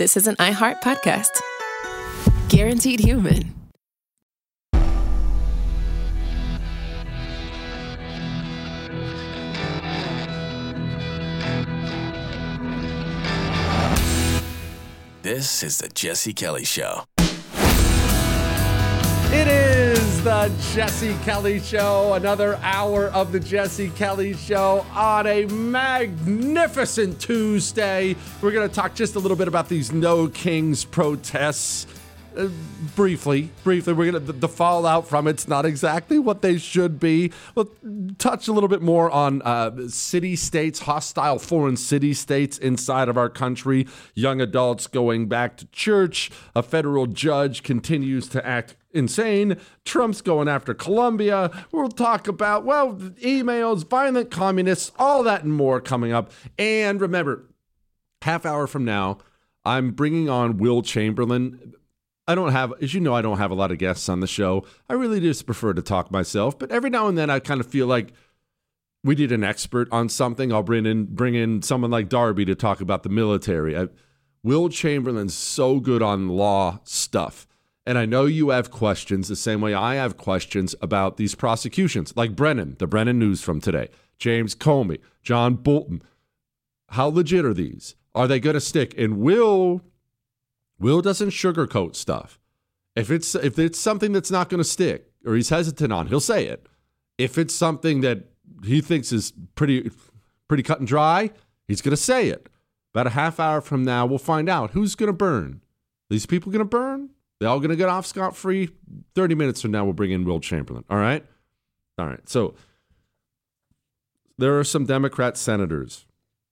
This is an iHeart podcast. Guaranteed human. This is the Jesse Kelly Show. It is the Jesse Kelly Show, another hour of the Jesse Kelly Show on a magnificent Tuesday. We're going to talk just a little bit about these No Kings protests. Briefly, we're going to, the fallout from it's not exactly what they should be. We'll touch a little bit more on city-states, hostile foreign city-states inside of our country, young adults going back to church, a federal judge continues to act insane, Trump's going after Colombia. We'll talk about, emails, violent communists, all that and more coming up. And remember, half hour from now, I'm bringing on Will Chamberlain. I don't have a lot of guests on the show. I really just prefer to talk myself, but every now and then I kind of feel like we need an expert on something. I'll bring in someone like Darby to talk about the military. Will Chamberlain's so good on law stuff. And I know you have questions the same way I have questions about these prosecutions, like Brennan, the Brennan News from today, James Comey, John Bolton. How legit are these? Are they going to stick? And Will doesn't sugarcoat stuff. If it's something that's not going to stick or he's hesitant on, he'll say it. If it's something that he thinks is pretty cut and dry, he's going to say it. About a half hour from now, we'll find out who's going to burn. These people going to burn? They all going to get off scot-free? 30 minutes from now, we'll bring in Will Chamberlain. All right? All right. So there are some Democrat senators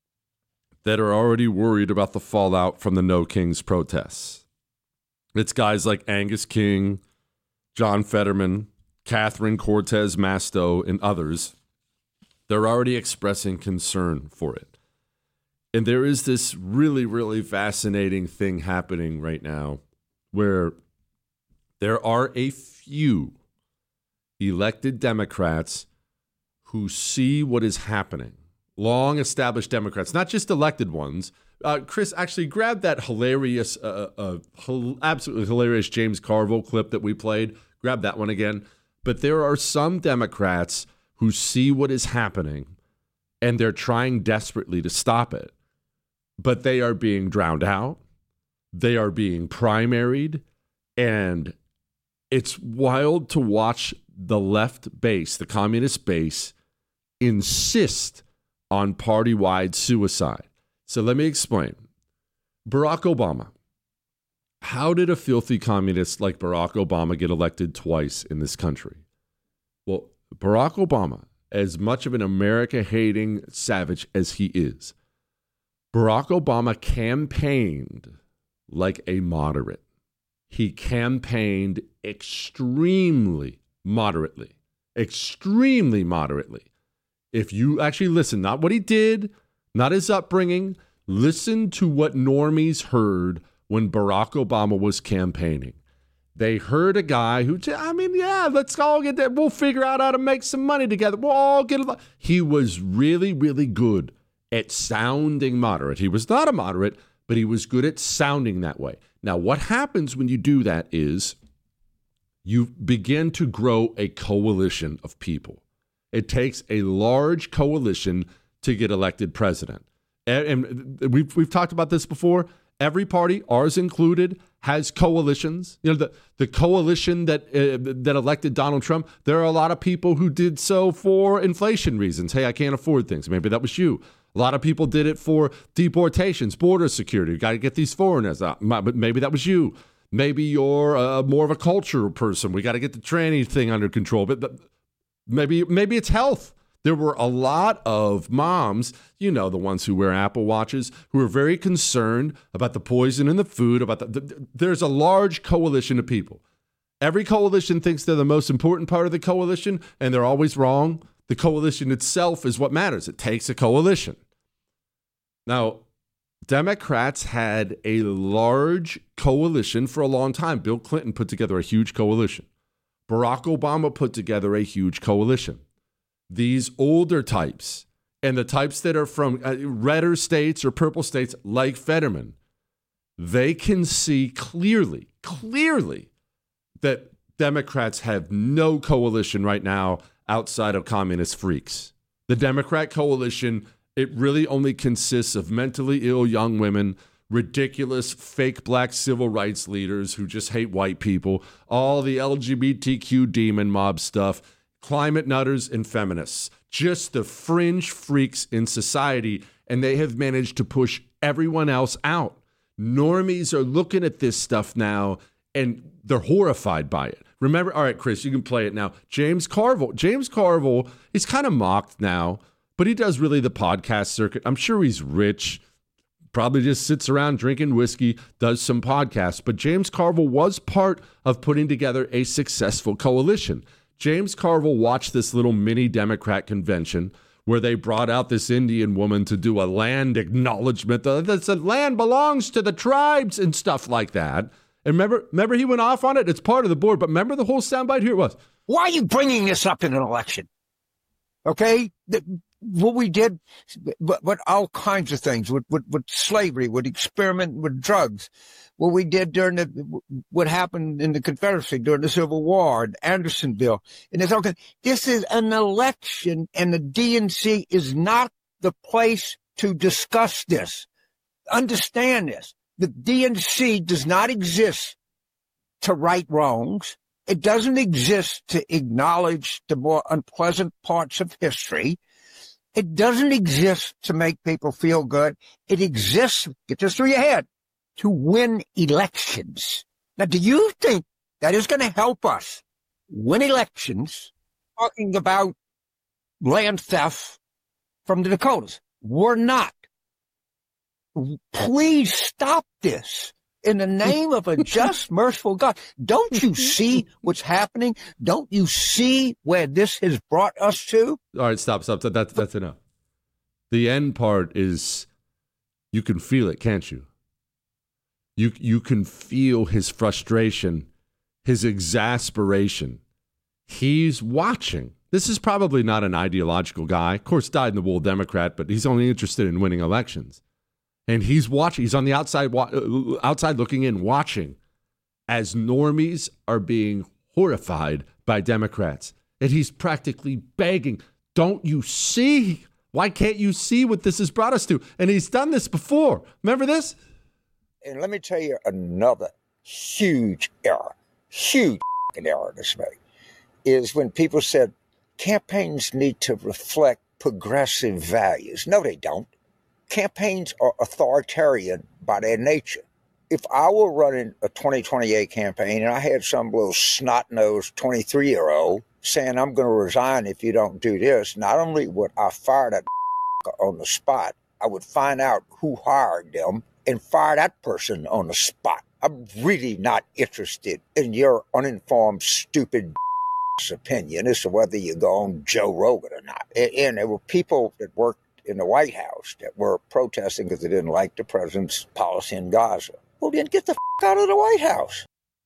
that are already worried about the fallout from the No Kings protests. It's guys like Angus King, John Fetterman, Catherine Cortez Masto, and others. They're already expressing concern for it. And there is this really, really fascinating thing happening right now where there are a few elected Democrats who see what is happening. Long-established Democrats, not just elected ones. Chris, actually grab that hilarious, absolutely hilarious James Carville clip that we played. Grab that one again. But there are some Democrats who see what is happening, and they're trying desperately to stop it. But they are being drowned out. They are being primaried. And it's wild to watch the left base, the communist base, insist on party-wide suicide. So let me explain. Barack Obama. How did a filthy communist like Barack Obama get elected twice in this country? Well, Barack Obama, as much of an America-hating savage as he is, Barack Obama campaigned like a moderate. He campaigned extremely moderately. Extremely moderately. If you actually listen, not what he did, not his upbringing, listen to what normies heard when Barack Obama was campaigning. They heard a guy who, let's all get that. We'll figure out how to make some money together. We'll all get along. He was really, really good at sounding moderate. He was not a moderate, but he was good at sounding that way. Now, what happens when you do that is you begin to grow a coalition of people. It takes a large coalition to get elected president. And we've talked about this before. Every party, ours included, has coalitions. You know, the coalition that elected Donald Trump, there are a lot of people who did so for inflation reasons. Hey, I can't afford things. Maybe that was you. A lot of people did it for deportations, border security. You got to get these foreigners out. But maybe that was you. Maybe you're more of a cultural person. We got to get the tranny thing under control. But maybe it's health. There were a lot of moms, the ones who wear Apple Watches, who are very concerned about the poison in the food. There's a large coalition of people. Every coalition thinks they're the most important part of the coalition, and they're always wrong. The coalition itself is what matters. It takes a coalition. Now, Democrats had a large coalition for a long time. Bill Clinton put together a huge coalition. Barack Obama put together a huge coalition. These older types and the types that are from redder states or purple states like Fetterman, they can see clearly that Democrats have no coalition right now outside of communist freaks. The Democrat coalition, it really only consists of mentally ill young women, ridiculous fake black civil rights leaders who just hate white people, all the LGBTQ demon mob stuff, climate nutters, and feminists. Just the fringe freaks in society, and they have managed to push everyone else out. Normies are looking at this stuff now, and they're horrified by it. Remember, all right, Chris, you can play it now. James Carville. James Carville, he's kind of mocked now, but he does really the podcast circuit. I'm sure he's rich, probably just sits around drinking whiskey, does some podcasts. But James Carville was part of putting together a successful coalition. James Carville watched this little mini Democrat convention where they brought out this Indian woman to do a land acknowledgement. The land belongs to the tribes and stuff like that. And remember he went off on it? It's part of the board, but remember the whole soundbite? Here it was. Why are you bringing this up in an election? Okay? What we did, but all kinds of things with slavery, with experiment with drugs, what we did what happened in the Confederacy during the Civil War, and Andersonville, and it's okay. This is an election, and the DNC is not the place to discuss this. Understand this. The DNC does not exist to right wrongs. It doesn't exist to acknowledge the more unpleasant parts of history. It doesn't exist to make people feel good. It exists, get this through your head, to win elections. Now, do you think that is going to help us win elections talking about land theft from the Dakotas? We're not. Please stop this in the name of a just, merciful God. Don't you see what's happening? Don't you see where this has brought us to? All right, stop. That's enough. The end part is you can feel it, can't you? You can feel his frustration, his exasperation. He's watching. This is probably not an ideological guy. Of course, dyed-in-the-wool Democrat, but he's only interested in winning elections. And he's watching. He's on the outside looking in, watching as normies are being horrified by Democrats. And he's practically begging, don't you see? Why can't you see what this has brought us to? And he's done this before. Remember this? And let me tell you another huge error this made, is when people said campaigns need to reflect progressive values. No, they don't. Campaigns are authoritarian by their nature. If I were running a 2028 campaign and I had some little snot-nosed 23-year-old saying, I'm going to resign if you don't do this, not only would I fire that on the spot, I would find out who hired them and fire that person on the spot. I'm really not interested in your uninformed, stupid opinion as to whether you go on Joe Rogan or not. And there were people that worked in the White House that were protesting because they didn't like the president's policy in Gaza. Well, then get the out of the White House.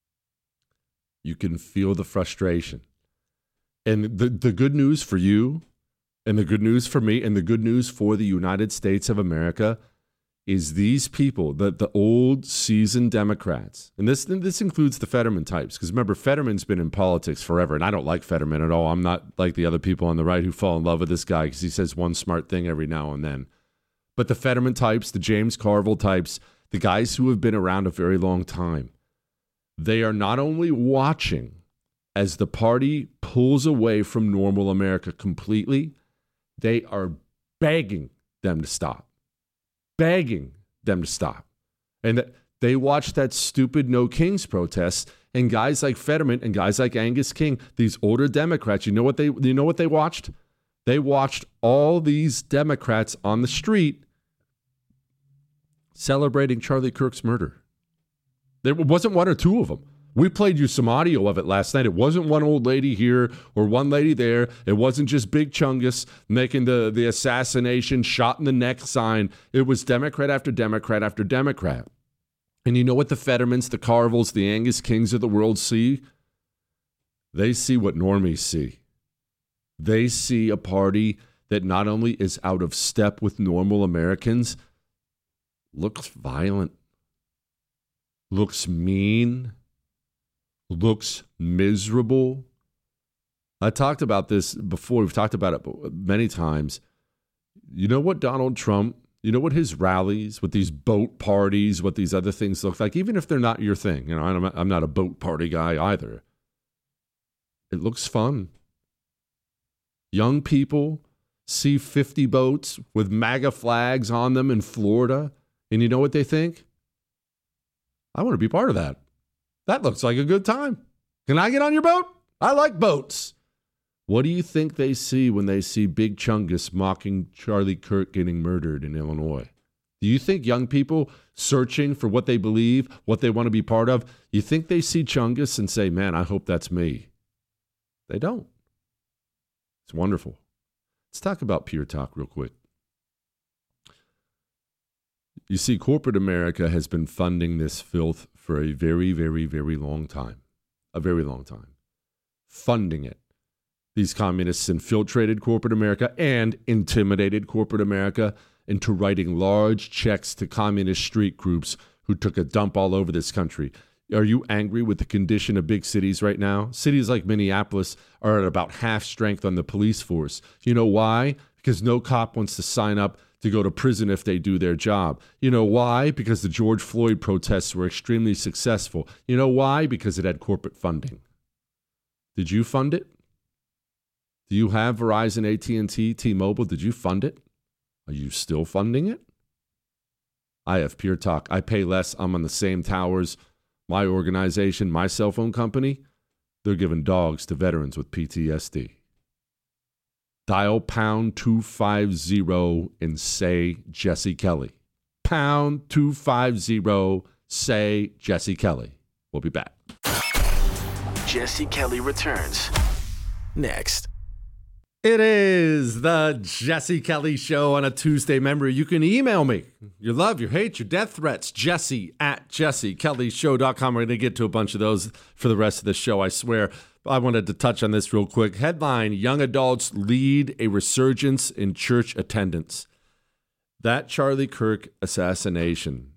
You can feel the frustration. And the good news for you, and the good news for me, and the good news for the United States of America is these people, the old seasoned Democrats, and this includes the Fetterman types, because remember, Fetterman's been in politics forever, and I don't like Fetterman at all. I'm not like the other people on the right who fall in love with this guy because he says one smart thing every now and then. But the Fetterman types, the James Carville types, the guys who have been around a very long time, they are not only watching as the party pulls away from normal America completely, they are begging them to stop. Begging them to stop. And they watched that stupid No Kings protest, and guys like Fetterman and guys like Angus King, these older Democrats, you know what they watched? They watched all these Democrats on the street celebrating Charlie Kirk's murder. There wasn't one or two of them. We played you some audio of it last night. It wasn't one old lady here or one lady there. It wasn't just Big Chungus making the assassination, shot in the neck sign. It was Democrat after Democrat after Democrat. And you know what the Fettermans, the Carvilles, the Angus Kings of the world see? They see what normies see. They see a party that not only is out of step with normal Americans, looks violent, looks mean, looks miserable. I talked about this before. We've talked about it many times. You know what Donald Trump, you know what his rallies, what these boat parties, what these other things look like, even if they're not your thing. You know, I'm not a boat party guy either. It looks fun. Young people see 50 boats with MAGA flags on them in Florida, and you know what they think? I want to be part of that. That looks like a good time. Can I get on your boat? I like boats. What do you think they see when they see Big Chungus mocking Charlie Kirk getting murdered in Illinois? Do you think young people searching for what they believe, what they want to be part of, you think they see Chungus and say, man, I hope that's me? They don't. It's wonderful. Let's talk about Pure Talk real quick. You see, corporate America has been funding this filth for a very, very, very long time. A very long time. Funding it. These communists infiltrated corporate America and intimidated corporate America into writing large checks to communist street groups who took a dump all over this country. Are you angry with the condition of big cities right now? Cities like Minneapolis are at about half strength on the police force. You know why? Because no cop wants to sign up to go to prison if they do their job. You know why? Because the George Floyd protests were extremely successful. You know why? Because it had corporate funding. Did you fund it? Do you have Verizon, AT&T, T-Mobile? Did you fund it? Are you still funding it? I have Pure Talk. I pay less. I'm on the same towers. My organization, my cell phone company, they're giving dogs to veterans with PTSD. Dial pound 250 and say Jesse Kelly. Pound 250, say Jesse Kelly. We'll be back. Jesse Kelly returns next. It is the Jesse Kelly Show on a Tuesday. Remember, you can email me your love, your hate, your death threats, jesse@jessekellyshow.com. We're going to get to a bunch of those for the rest of the show, I swear. I wanted to touch on this real quick. Headline, young adults lead a resurgence in church attendance. That Charlie Kirk assassination,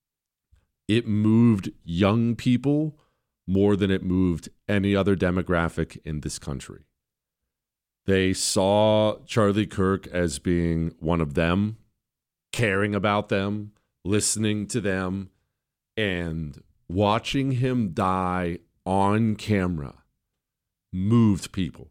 it moved young people more than it moved any other demographic in this country. They saw Charlie Kirk as being one of them, caring about them, listening to them, and watching him die on camera moved people.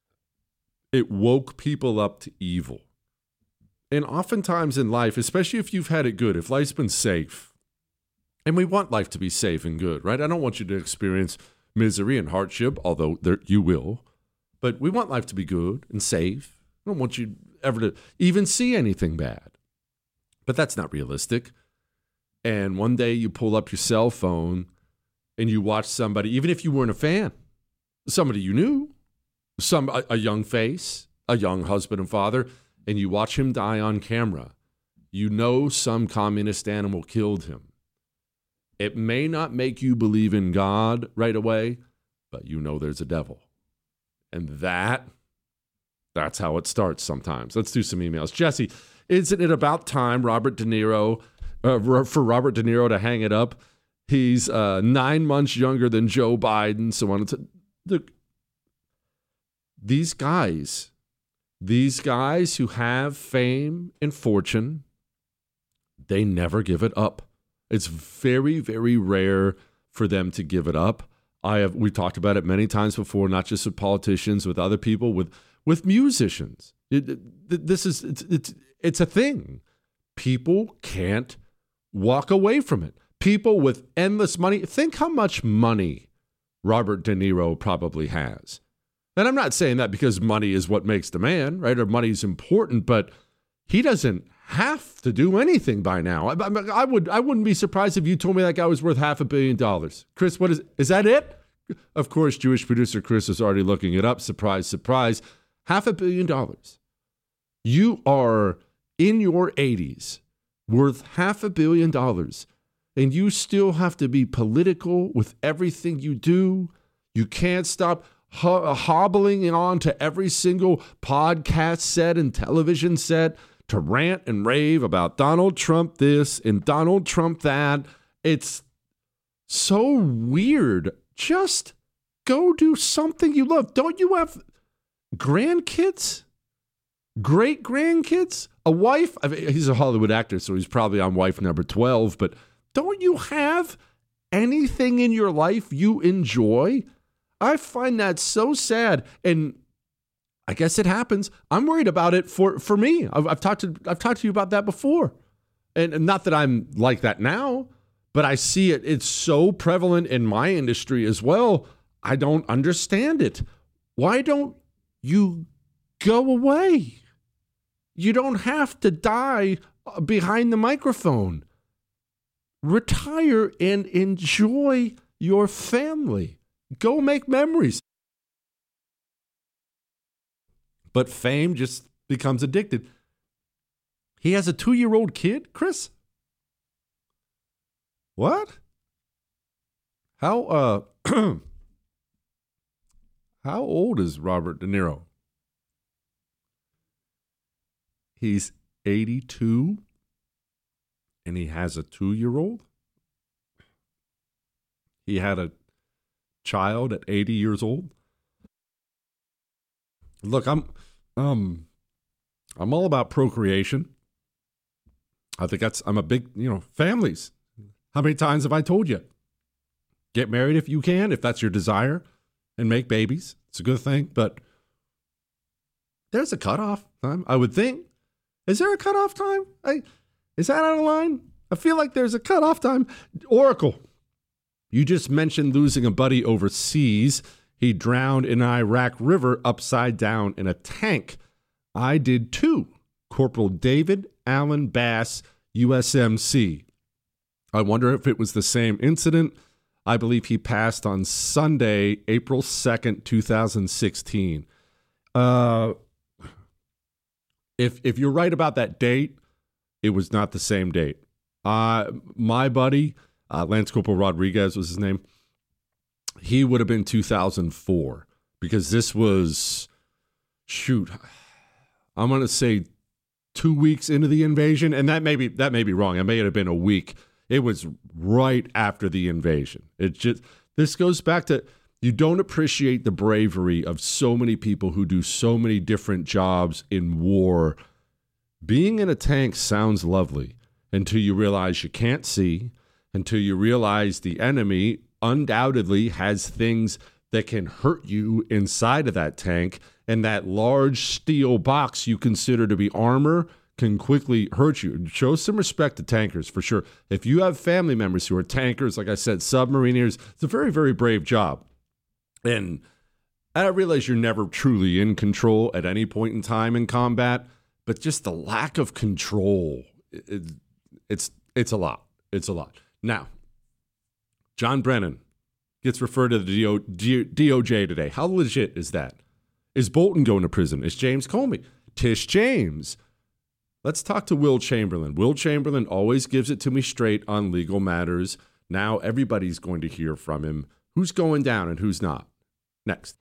It woke people up to evil. And oftentimes in life, especially if you've had it good, if life's been safe, and we want life to be safe and good, right? I don't want you to experience misery and hardship, although you will. But we want life to be good and safe. I don't want you ever to even see anything bad. But that's not realistic. And one day you pull up your cell phone and you watch somebody, even if you weren't a fan, somebody you knew, a young face, a young husband and father, and you watch him die on camera. You know some communist animal killed him. It may not make you believe in God right away, but you know there's a devil. And that's how it starts sometimes. Let's do some emails. Jesse, isn't it about time for Robert De Niro to hang it up? He's 9 months younger than Joe Biden. So on. Look, these guys who have fame and fortune, they never give it up. It's very, very rare for them to give it up. We talked about it many times before, not just with politicians, with other people, with musicians. It's a thing. People can't walk away from it. People with endless money. Think how much money Robert De Niro probably has. And I'm not saying that because money is what makes the man, right? Or money is important, but he doesn't have to do anything by now. I wouldn't be surprised if you told me that guy was worth $500 million. Chris, what is that it? Of course, Jewish producer Chris is already looking it up. Surprise, surprise. $500 million. You are in your 80s, worth $500 million, and you still have to be political with everything you do. You can't stop hobbling on to every single podcast set and television set to rant and rave about Donald Trump this and Donald Trump that. so weird. Just go do something you love. Don't you have grandkids? Great grandkids? A wife? I mean, he's a Hollywood actor, so he's probably on wife number 12, but don't you have anything in your life you enjoy? I find that so sad, and I guess it happens. I'm worried about it for me. I've talked to you about that before, and not that I'm like that now, but I see it. It's so prevalent in my industry as well. I don't understand it. Why don't you go away? You don't have to die behind the microphone. Retire and enjoy your family. Go make memories. But fame just becomes addicted. He has a 2-year-old kid, Chris? What? How how old is Robert De Niro? He's 82 and he has a 2-year-old. He had a child at 80 years old. Look, I'm all about procreation. I think I'm a big, families. How many times have I told you? Get married if you can, if that's your desire, and make babies. It's a good thing, but there's a cutoff time, I would think. Is there a cutoff time? Is that out of line? I feel like there's a cutoff time. Oracle, you just mentioned losing a buddy overseas. He drowned in an Iraq River upside down in a tank. I did too. Corporal David Allen Bass, USMC. I wonder if it was the same incident. I believe he passed on Sunday, April 2nd, 2016. If you're right about that date, it was not the same date. My buddy, Lance Corporal Rodriguez was his name. He would have been 2004 because this was, I'm going to say 2 weeks into the invasion, and that may be wrong. It may have been a week. It was right after the invasion. This goes back to, you don't appreciate the bravery of so many people who do so many different jobs in war. Being in a tank sounds lovely until you realize you can't see, until you realize the enemy undoubtedly has things that can hurt you inside of that tank, and that large steel box you consider to be armor can quickly hurt you. Show some respect to tankers, for sure. If you have family members who are tankers, like I said, submariners, it's a very, very brave job. And I realize you're never truly in control at any point in time in combat, but just the lack of control, it's a lot. It's a lot. Now, John Brennan gets referred to the DOJ today. How legit is that? Is Bolton going to prison? Is James Comey? Tish James? Let's talk to Will Chamberlain. Will Chamberlain always gives it to me straight on legal matters. Now everybody's going to hear from him. Who's going down and who's not? Next.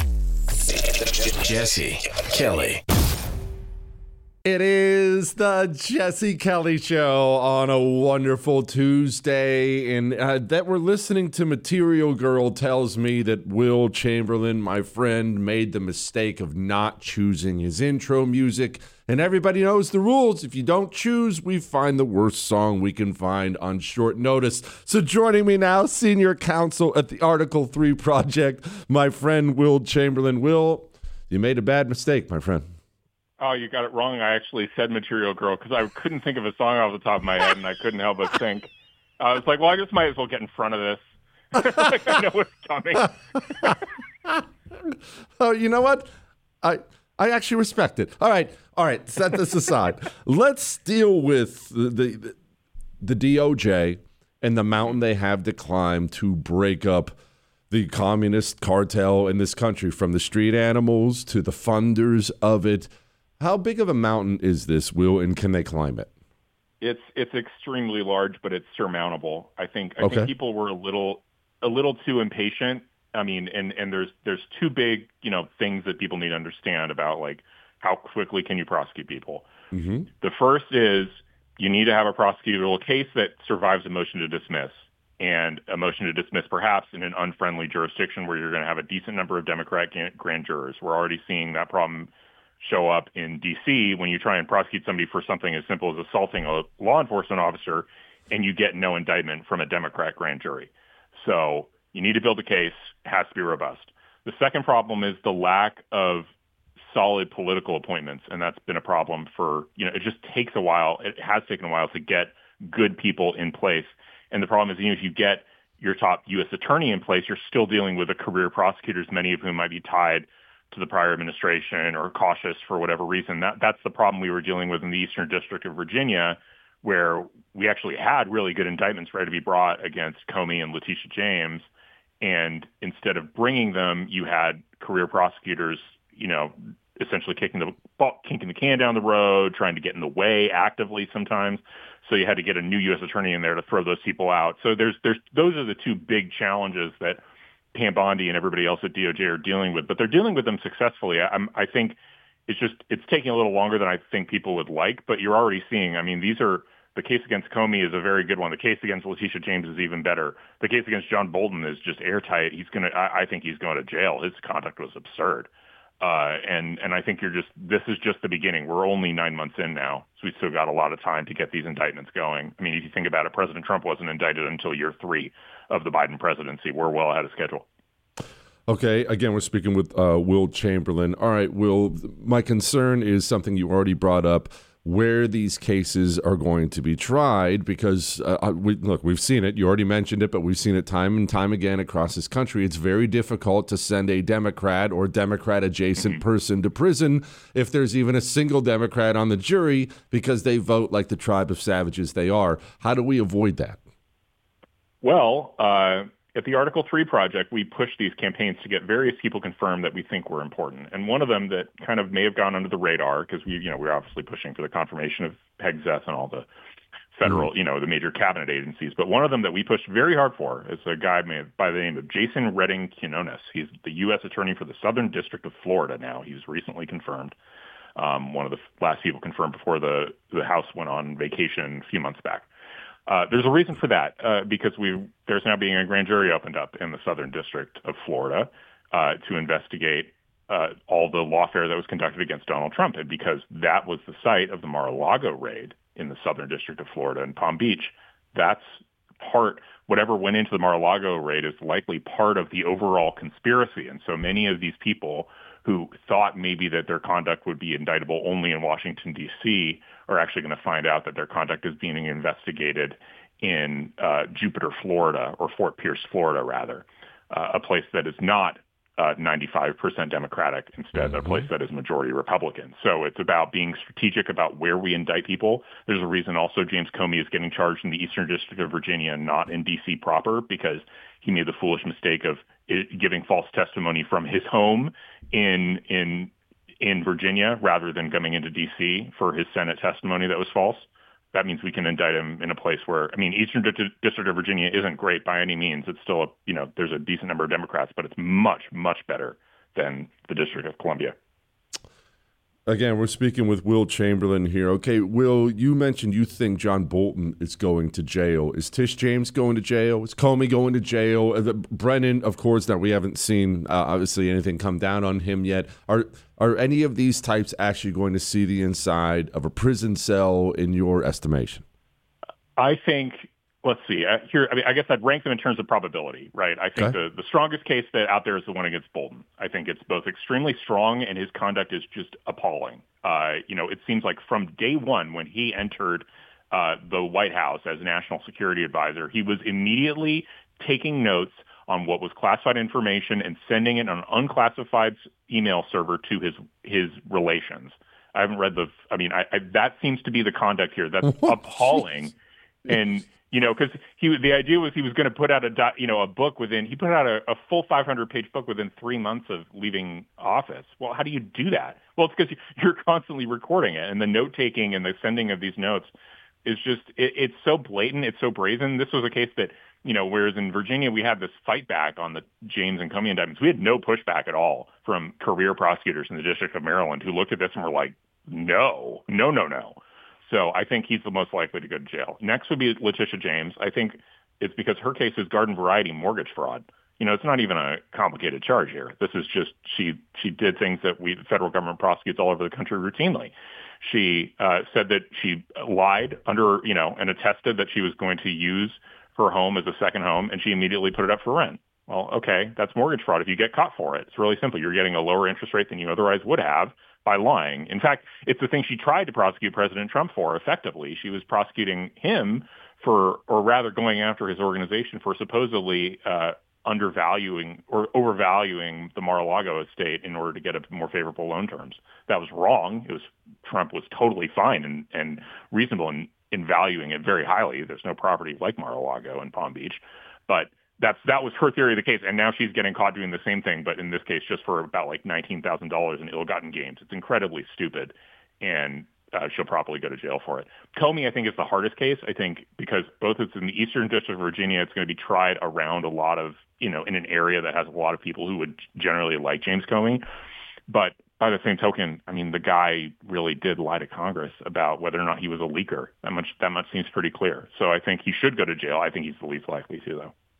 Jesse Kelly. It is the Jesse Kelly Show on a wonderful Tuesday, and that we're listening to Material Girl tells me that Will Chamberlain, my friend, made the mistake of not choosing his intro music, and everybody knows the rules. If you don't choose, we find the worst song we can find on short notice. So joining me now, senior counsel at the Article 3 Project, my friend Will Chamberlain. Will, you made a bad mistake, my friend. Oh, you got it wrong. I actually said Material Girl because I couldn't think of a song off the top of my head, and I couldn't help but think. I was like, well, I just might as well get in front of this. Like, I know what's coming. Oh, you know what? I actually respect it. All right. Set this aside. Let's deal with the DOJ and the mountain they have to climb to break up the communist cartel in this country, from the street animals to the funders of it. How big of a mountain is this, Will, and can they climb it? It's extremely large, but it's surmountable. I think people were a little too impatient. I mean, and there's two big, things that people need to understand about, like, how quickly can you prosecute people. Mm-hmm. The first is you need to have a prosecutable case that survives a motion to dismiss. and a motion to dismiss perhaps in an unfriendly jurisdiction where you're going to have a decent number of Democrat grand jurors. We're already seeing that problem show up in D.C. when you try and prosecute somebody for something as simple as assaulting a law enforcement officer and you get no indictment from a Democrat grand jury. So you need to build a case. It has to be robust. The second problem is the lack of solid political appointments, and that's been a problem for, it just takes a while. It has taken a while to get good people in place. And the problem is, if you get your top U.S. attorney in place, you're still dealing with career prosecutors, many of whom might be tied to the prior administration or cautious for whatever reason. That's the problem we were dealing with in the Eastern District of Virginia, where we actually had really good indictments ready to be brought against Comey and Letitia James. And instead of bringing them, you had career prosecutors, essentially kicking the can down the road, trying to get in the way actively sometimes. So you had to get a new U.S. attorney in there to throw those people out. So those are the two big challenges that Pam Bondi and everybody else at DOJ are dealing with, but they're dealing with them successfully. I think it's taking a little longer than I think people would like, but you're already seeing, the case against Comey is a very good one. The case against Letitia James is even better. The case against John Bolton is just airtight. I think he's going to jail. His conduct was absurd. And I think this is just the beginning. We're only 9 months in now, so we've still got a lot of time to get these indictments going. If you think about it, President Trump wasn't indicted until year 3 of the Biden presidency. We're well ahead of schedule. Okay, again, we're speaking with Will Chamberlain. All right, Will, my concern is something you already brought up, where these cases are going to be tried, because we've seen it. You already mentioned it, but we've seen it time and time again across this country. It's very difficult to send a Democrat or Democrat-adjacent person to prison if there's even a single Democrat on the jury because they vote like the tribe of savages they are. How do we avoid that? Well, at the Article 3 Project, we pushed these campaigns to get various people confirmed that we think were important. And one of them that kind of may have gone under the radar, because we're obviously pushing for the confirmation of Hegseth and all the federal, the major cabinet agencies. But one of them that we pushed very hard for is a guy by the name of Jason Redding Quinones. He's the U.S. Attorney for the Southern District of Florida now. He was recently confirmed. One of the last people confirmed before the House went on vacation a few months back. There's a reason for that, because there's now being a grand jury opened up in the Southern District of Florida to investigate all the lawfare that was conducted against Donald Trump. And because that was the site of the Mar-a-Lago raid in the Southern District of Florida in Palm Beach, whatever went into the Mar-a-Lago raid is likely part of the overall conspiracy. And so many of these people who thought maybe that their conduct would be indictable only in Washington, D.C., are actually going to find out that their conduct is being investigated in Jupiter, Florida, or Fort Pierce, Florida, rather, a place that is not 95% Democratic, instead a place that is majority Republican. So it's about being strategic about where we indict people. There's a reason also James Comey is getting charged in the Eastern District of Virginia, not in D.C. proper, because he made the foolish mistake of giving false testimony from his home in Virginia rather than coming into D.C. for his Senate testimony that was false. That means we can indict him in a place where, Eastern District of Virginia isn't great by any means. It's still, there's a decent number of Democrats, but it's much, much better than the District of Columbia. Again, we're speaking with Will Chamberlain here. Okay, Will, you mentioned you think John Bolton is going to jail. Is Tish James going to jail? Is Comey going to jail? Brennan, of course, that we haven't seen, obviously, anything come down on him yet. Are any of these types actually going to see the inside of a prison cell in your estimation? I think, let's see, I guess I'd rank them in terms of probability, right? I think the strongest case that out there is the one against Bolton. I think it's both extremely strong and his conduct is just appalling. It seems like from day one when he entered the White House as National Security Advisor, he was immediately taking notes on what was classified information and sending it on an unclassified email server to his relations. I haven't read that seems to be the conduct here. That's appalling. And, because the idea was he was going to put out a book he put out a full 500-page book within 3 months of leaving office. Well, how do you do that? Well, it's because you're constantly recording it, and the note-taking and the sending of these notes is just, it's so blatant, it's so brazen. This was a case that, whereas in Virginia we had this fight back on the James and Comey indictments, we had no pushback at all from career prosecutors in the District of Maryland who looked at this and were like, no. So I think he's the most likely to go to jail. Next would be Letitia James. I think it's because her case is garden variety mortgage fraud. It's not even a complicated charge here. This is just she did things that the federal government prosecutes all over the country routinely. She said that she lied under, and attested that she was going to use her home as a second home, and she immediately put it up for rent. Well, okay, that's mortgage fraud if you get caught for it. It's really simple. You're getting a lower interest rate than you otherwise would have by lying. In fact, it's the thing she tried to prosecute President Trump for effectively. She was prosecuting him for, or rather going after his organization for supposedly undervaluing or overvaluing the Mar-a-Lago estate in order to get a more favorable loan terms. That was wrong. Trump was totally fine and reasonable in valuing it very highly. There's no property like Mar-a-Lago in Palm Beach, but that was her theory of the case. And now she's getting caught doing the same thing, but in this case, just for about like $19,000 in ill-gotten gains. It's incredibly stupid, and she'll probably go to jail for it. Comey, I think, is the hardest case. I think because both it's in the Eastern District of Virginia, it's going to be tried around a lot of, in an area that has a lot of people who would generally like James Comey. But by the same token, I mean, the guy really did lie to Congress about whether or not he was a leaker. That much seems pretty clear. So I think he should go to jail. I think he's the least likely to,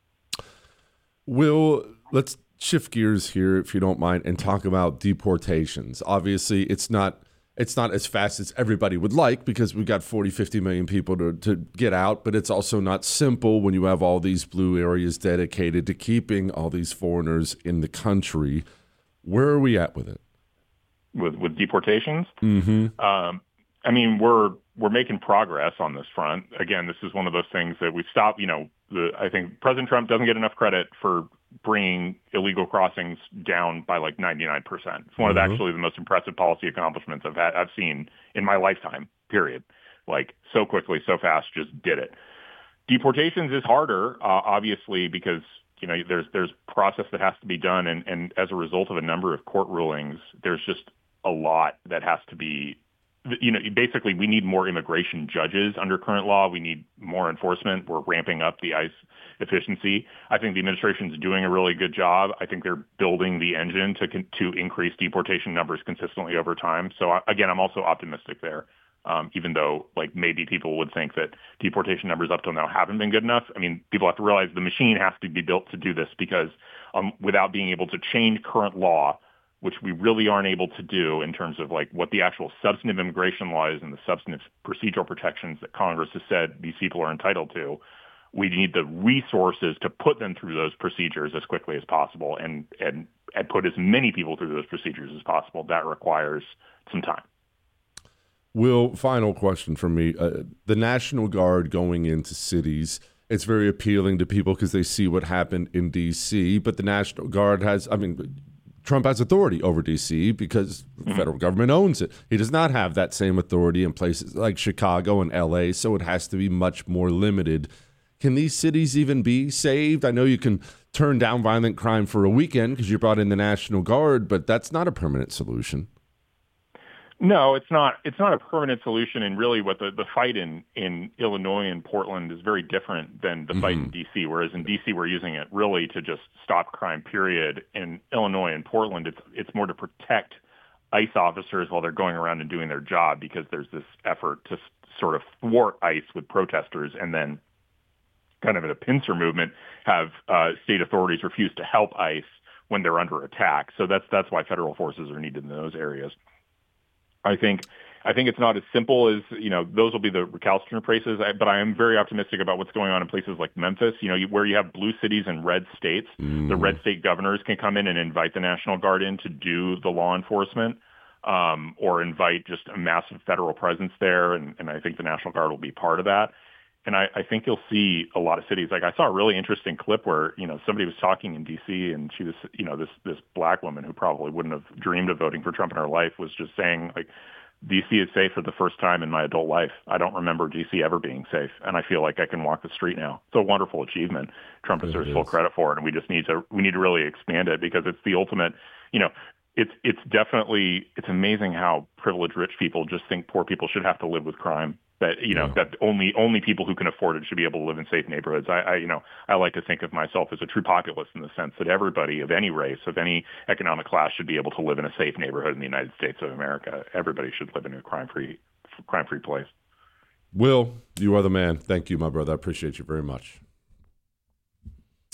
though. Let's shift gears here, if you don't mind, and talk about deportations. Obviously, it's not as fast as everybody would like because we've got 40, 50 million people to get out, but it's also not simple when you have all these blue areas dedicated to keeping all these foreigners in the country. Where are we at with it? With deportations? Mm-hmm. I mean, we're making progress on this front. Again, this is one of those things that we've stopped, I think President Trump doesn't get enough credit for bringing illegal crossings down by like 99%. It's one of actually the most impressive policy accomplishments I've seen in my lifetime, period. Like so quickly, so fast, just did it. Deportations is harder, obviously, because, there's process that has to be done. And as a result of a number of court rulings, there's just a lot that has to be, basically we need more immigration judges under current law. We need more enforcement. We're ramping up the ICE efficiency. I think the administration is doing a really good job. I think they're building the engine to increase deportation numbers consistently over time. So again, I'm also optimistic there, even though like maybe people would think that deportation numbers up till now haven't been good enough. I mean, people have to realize the machine has to be built to do this because without being able to change current law, which we really aren't able to do in terms of like what the actual substantive immigration law is and the substantive procedural protections that Congress has said these people are entitled to, we need the resources to put them through those procedures as quickly as possible and put as many people through those procedures as possible. That requires some time. Will, final question from me. The National Guard going into cities, it's very appealing to people because they see what happened in D.C., but the National Guard Trump has authority over D.C. because the federal government owns it. He does not have that same authority in places like Chicago and L.A., so it has to be much more limited. Can these cities even be saved? I know you can turn down violent crime for a weekend because you brought in the National Guard, but that's not a permanent solution. No, it's not. It's not a permanent solution, and really, what the fight in Illinois and Portland is very different than the fight in D.C. Whereas in D.C. we're using it really to just stop crime. Period. In Illinois and Portland, it's more to protect ICE officers while they're going around and doing their job because there's this effort to sort of thwart ICE with protesters, and then kind of in a pincer movement, have state authorities refuse to help ICE when they're under attack. So that's why federal forces are needed in those areas. I think it's not as simple as, those will be the recalcitrant places, but I am very optimistic about what's going on in places like Memphis, where you have blue cities and red states. The red state governors can come in and invite the National Guard in to do the law enforcement, or invite just a massive federal presence there. And I think the National Guard will be part of that. And I think you'll see a lot of cities. Like I saw a really interesting clip where, somebody was talking in D.C. and she was, this black woman who probably wouldn't have dreamed of voting for Trump in her life was just saying, like, D.C. is safe for the first time in my adult life. I don't remember D.C. ever being safe, and I feel like I can walk the street now. It's a wonderful achievement. Trump deserves full credit for it, and we need to really expand it because it's the ultimate, it's amazing how privileged rich people just think poor people should have to live with crime. That that only people who can afford it should be able to live in safe neighborhoods. I like to think of myself as a true populist in the sense that everybody of any race, of any economic class, should be able to live in a safe neighborhood in the United States of America. Everybody should live in a crime-free place. Will, you are the man. Thank you, my brother. I appreciate you very much.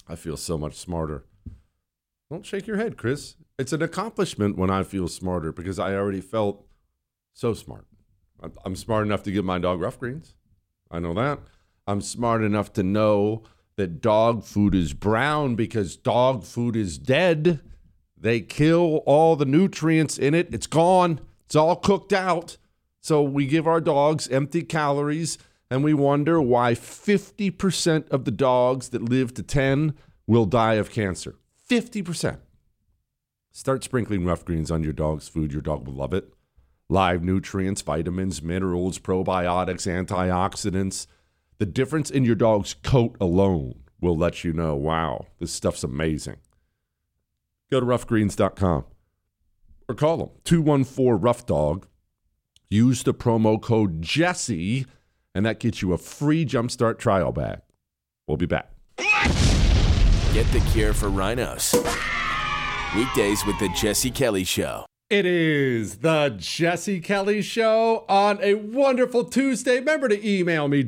I feel so much smarter. Don't shake your head, Chris. It's an accomplishment when I feel smarter because I already felt so smart. I'm smart enough to give my dog rough greens. I know that. I'm smart enough to know that dog food is brown because dog food is dead. They kill all the nutrients in it. It's gone. It's all cooked out. So we give our dogs empty calories, and we wonder why 50% of the dogs that live to 10 will die of cancer. 50%. Start sprinkling rough greens on your dog's food. Your dog will love it. Live nutrients, vitamins, minerals, probiotics, antioxidants. The difference in your dog's coat alone will let you know, wow, this stuff's amazing. Go to roughgreens.com or call them 214-ROUGH-DOG. Use the promo code Jesse, and that gets you a free Jumpstart trial bag. We'll be back. Get the cure for rhinos. Weekdays with the Jesse Kelly Show. It is the Jesse Kelly Show on a wonderful Tuesday. Remember to email me,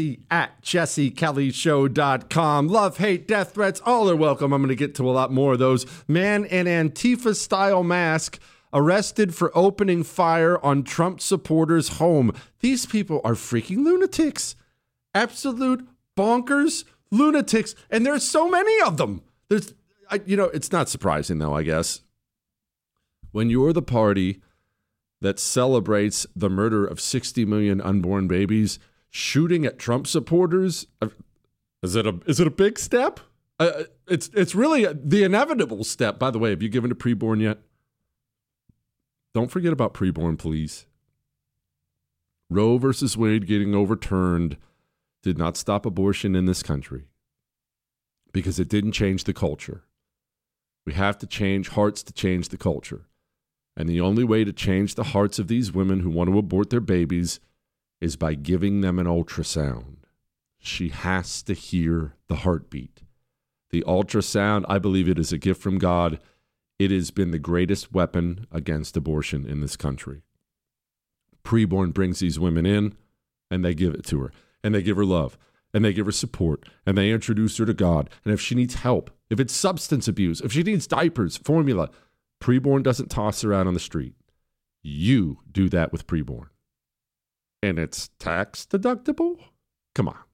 jesse@jessekellyshow.com. Love, hate, death threats, all are welcome. I'm going to get to a lot more of those. Man in Antifa-style mask arrested for opening fire on Trump supporters' home. These people are freaking lunatics. Absolute bonkers lunatics. And there's so many of them. It's not surprising, though, I guess. When you're the party that celebrates the murder of 60 million unborn babies, shooting at Trump supporters, is it a big step? It's really the inevitable step. By the way, have you given a preborn yet? Don't forget about preborn, please. Roe versus Wade getting overturned did not stop abortion in this country because it didn't change the culture. We have to change hearts to change the culture. And the only way to change the hearts of these women who want to abort their babies is by giving them an ultrasound. She has to hear the heartbeat. The ultrasound, I believe it is a gift from God. It has been the greatest weapon against abortion in this country. Preborn brings these women in, and they give it to her. And they give her love. And they give her support. And they introduce her to God. And if she needs help, if it's substance abuse, if she needs diapers, formula, preborn doesn't toss her out on the street. You do that with preborn. And it's tax deductible? Come on.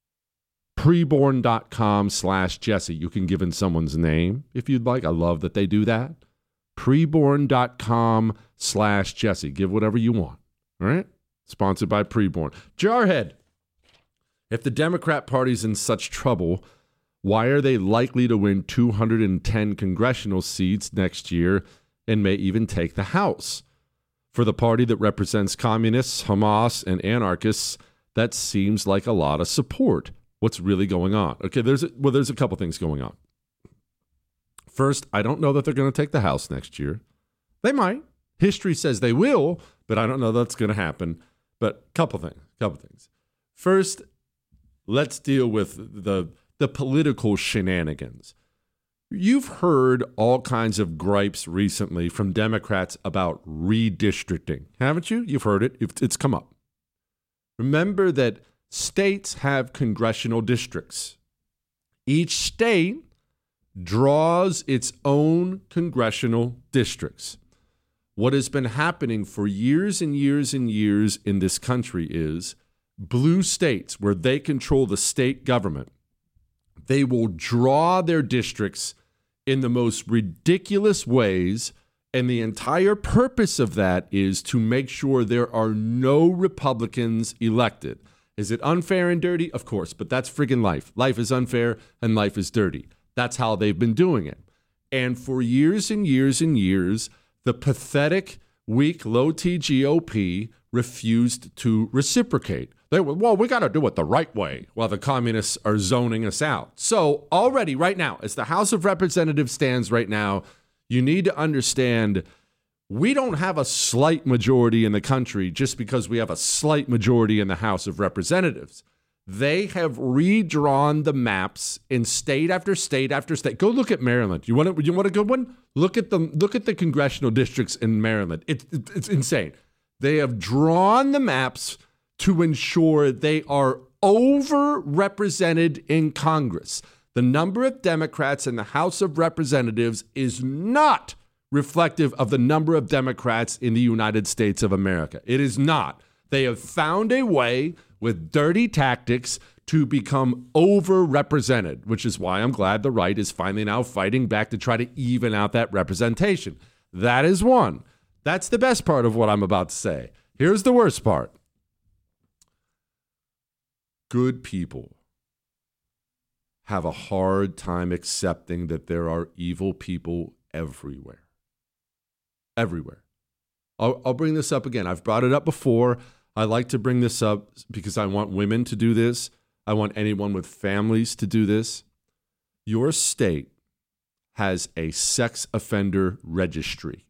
Preborn.com/Jesse. You can give in someone's name if you'd like. I love that they do that. Preborn.com/Jesse. Give whatever you want. All right? Sponsored by Preborn. Jarhead. If the Democrat Party's in such trouble, why are they likely to win 210 congressional seats next year and may even take the House? For the party that represents communists, Hamas, and anarchists, that seems like a lot of support. What's really going on? Okay, there's a couple things going on. First, I don't know that they're going to take the House next year. They might. History says they will, but I don't know that's going to happen. But couple things. First, let's deal with the political shenanigans. You've heard all kinds of gripes recently from Democrats about redistricting, haven't you? You've heard it. It's come up. Remember that states have congressional districts. Each state draws its own congressional districts. What has been happening for years and years and years in this country is blue states, where they control the state government, they will draw their districts in the most ridiculous ways, and the entire purpose of that is to make sure there are no Republicans elected. Is it unfair and dirty? Of course, but that's friggin' life. Life is unfair and life is dirty. That's how they've been doing it. And for years and years and years, the pathetic, weak, low-T GOP refused to reciprocate. They were, well, we got to do it the right way while the communists are zoning us out. So already right now, as the House of Representatives stands right now, you need to understand we don't have a slight majority in the country just because we have a slight majority in the House of Representatives. They have redrawn the maps in state after state after state. Go look at Maryland. You want a good one? Look at the congressional districts in Maryland. It's insane. They have drawn the maps to ensure they are overrepresented in Congress. The number of Democrats in the House of Representatives is not reflective of the number of Democrats in the United States of America. It is not. They have found a way with dirty tactics to become overrepresented, which is why I'm glad the right is finally now fighting back to try to even out that representation. That is one. That's the best part of what I'm about to say. Here's the worst part. Good people have a hard time accepting that there are evil people everywhere. Everywhere. I'll bring this up again. I've brought it up before. I like to bring this up because I want women to do this. I want anyone with families to do this. Your state has a sex offender registry.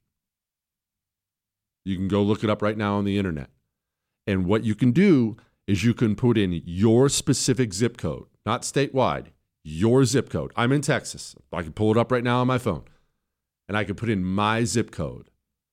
You can go look it up right now on the internet. And what you can do is you can put in your specific zip code, not statewide, your zip code. I'm in Texas. I can pull it up right now on my phone. And I can put in my zip code.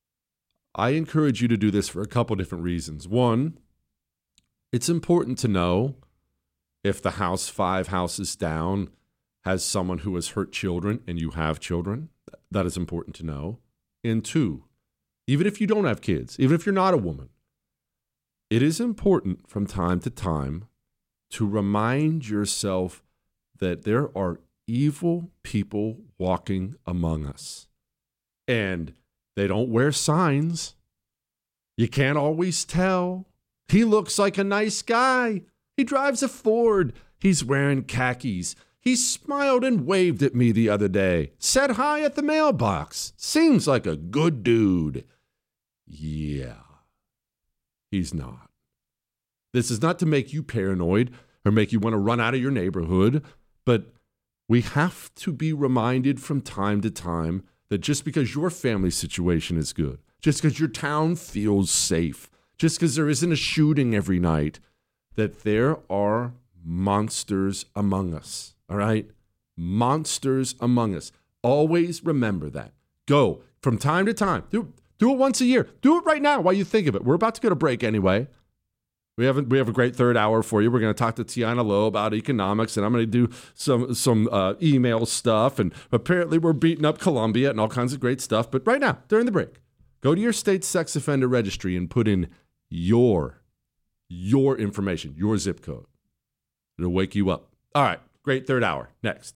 I encourage you to do this for a couple different reasons. One, it's important to know if the house 5 houses down has someone who has hurt children and you have children. That is important to know. And two, even if you don't have kids, even if you're not a woman, it is important from time to time to remind yourself that there are evil people walking among us. And they don't wear signs. You can't always tell. He looks like a nice guy. He drives a Ford. He's wearing khakis. He smiled and waved at me the other day. Said hi at the mailbox. Seems like a good dude. Yeah, he's not. This is not to make you paranoid or make you want to run out of your neighborhood, but we have to be reminded from time to time that just because your family situation is good, just because your town feels safe, just because there isn't a shooting every night, that there are monsters among us, all right? Monsters among us. Always remember that. Go from time to time. Do it once a year. Do it right now while you think of it. We're about to go to break anyway. We have a great third hour for you. We're going to talk to Tiana Lowe about economics, and I'm going to do some email stuff. And apparently we're beating up Columbia and all kinds of great stuff. But right now, during the break, go to your state's sex offender registry and put in your information, your zip code. It'll wake you up. All right, great third hour. Next.